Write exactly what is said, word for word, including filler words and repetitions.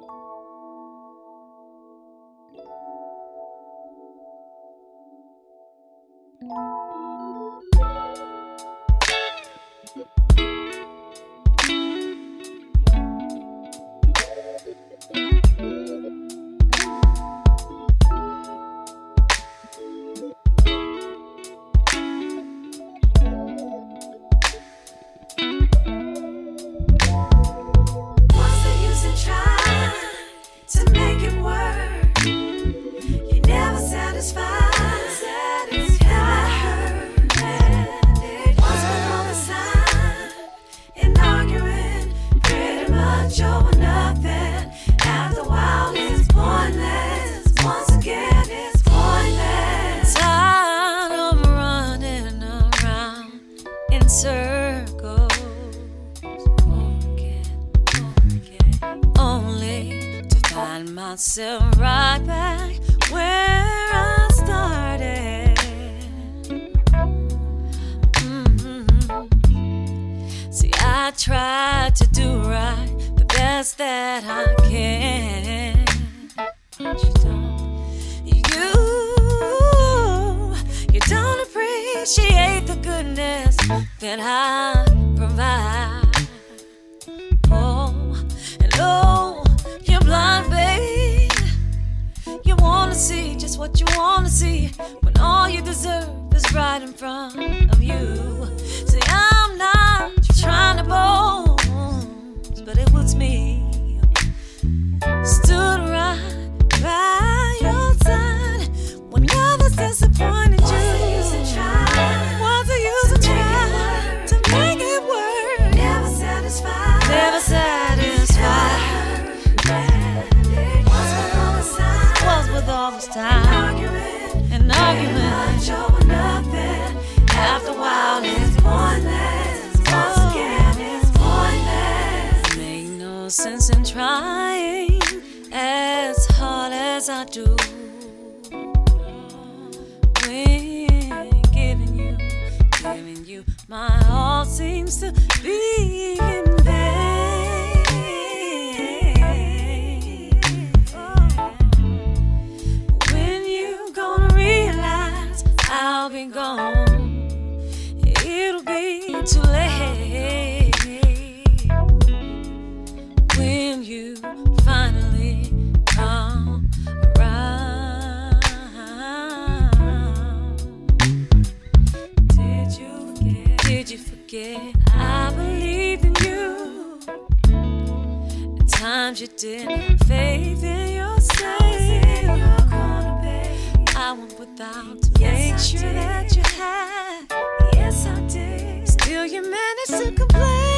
Myself right back where I started. Mm-hmm. See, I tried to do right the best that I can. But you don't, you, you don't appreciate the goodness that I provide. Oh, and oh, you're blind, babe. You wanna see just what you wanna see when all you deserve is right in front of you. See, I'm not trying to boast, but it was me. Stood right by your side when I was disappointed you. What's the use in trying? What's the use in trying to make it work? Never satisfied. Never satisfied. With all this time and arguing, and showing nothing. After a while, it's pointless. Once again, it's pointless. Make no sense in trying as hard as I do. When giving you, giving you my all seems to be in vain. I'll be gone, it'll be too late when you finally come around. Did you forget? Did you forget? I believed in you. At times you didn't have faith in yourself. I went without to yes, make I sure did. That you had. Yes, I did. Still, you managed to complain.